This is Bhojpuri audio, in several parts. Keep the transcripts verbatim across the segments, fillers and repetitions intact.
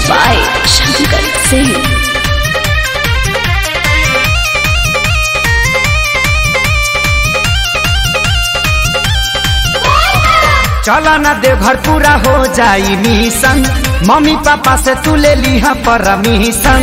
by Shankar Singh. चला ना दे घर पूरा हो जाई मिशन, मम्मी पापा से तू ले लिहा परमिशन।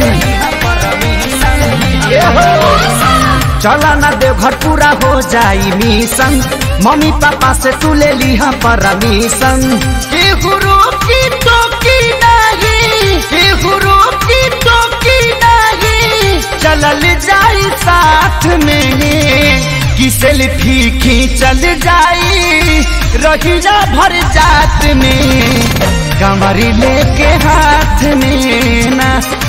चला ना दे घर पूरा हो जाई मिशन, मम्मी पापा से तू ले लिहा परमिशन। गुरु की टोकी नहीं, गुरु की टोकी नहीं, चलल जाई साथ में कि सेल्फी खींचल जाई रहिया भर जात में, कमरी लेके हाथ में ना।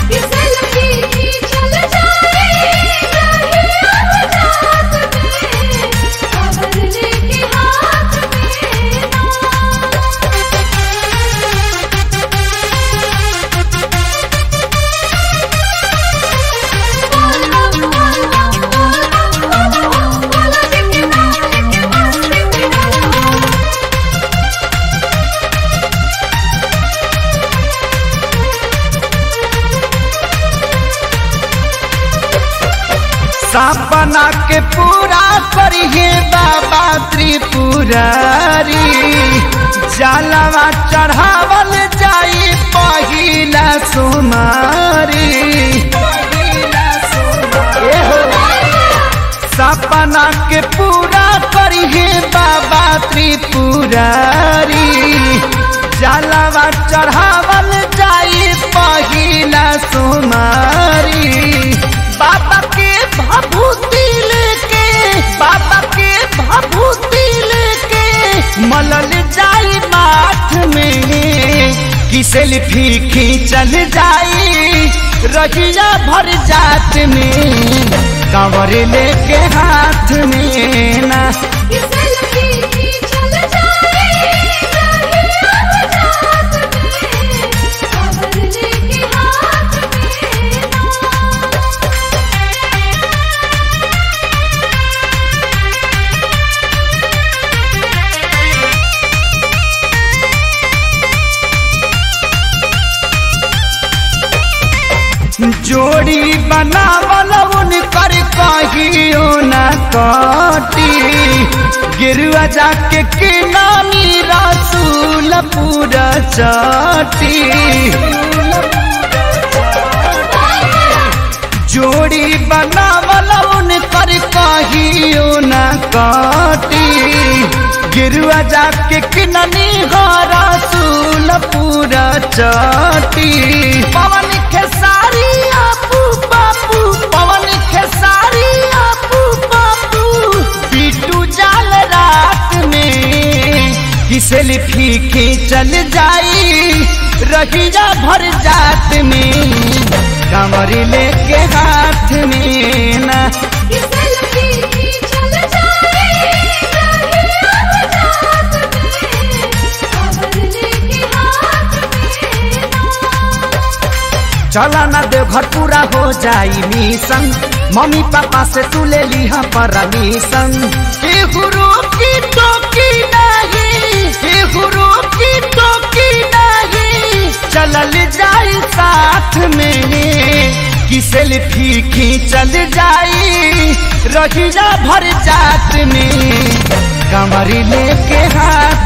सपना के पूरा करिए बाबा त्रिपुरारी, जलवा चढ़ावल जाई पहिला सुमारी। सपना के पूरा करिए बाबा त्रिपुरारी, जलवा चढ़ावल जाई पहिला सुमारी। बाबा के भभूति लेके, बाबा के भभूति लेके मलल जाई माथ में कि सेल्फी खींचल जाई रहिया भर जात में, कांवर लेके हाथ में ना। जोड़ी बनावल उनकर कहियो न कटी, गिरुआ जाके के नामी रसूल पूरा चटी। जोड़ी बनावल उनकर कहियो न कटी, गिरुआ जाके के नामी रसूल पूरा चटी। पवन खेसारी आपू बापू, पवन खेसारी आपू बापू, बिट्टू जाल रात में कि सेल्फी खींचल जाई रहिया भर जात में, कमर लेके हाथ में ना। चला ना दे घर पूरा हो जाई मिशन, मम्मी पापा से तू ले लिहा परमिशन। गुरु की टोकी नहीं, गुरु की टोकी नहीं, चलल जाई साथ में कि सेल्फी खींचल जाई रहिया भर जात में, कमर लेके हाथ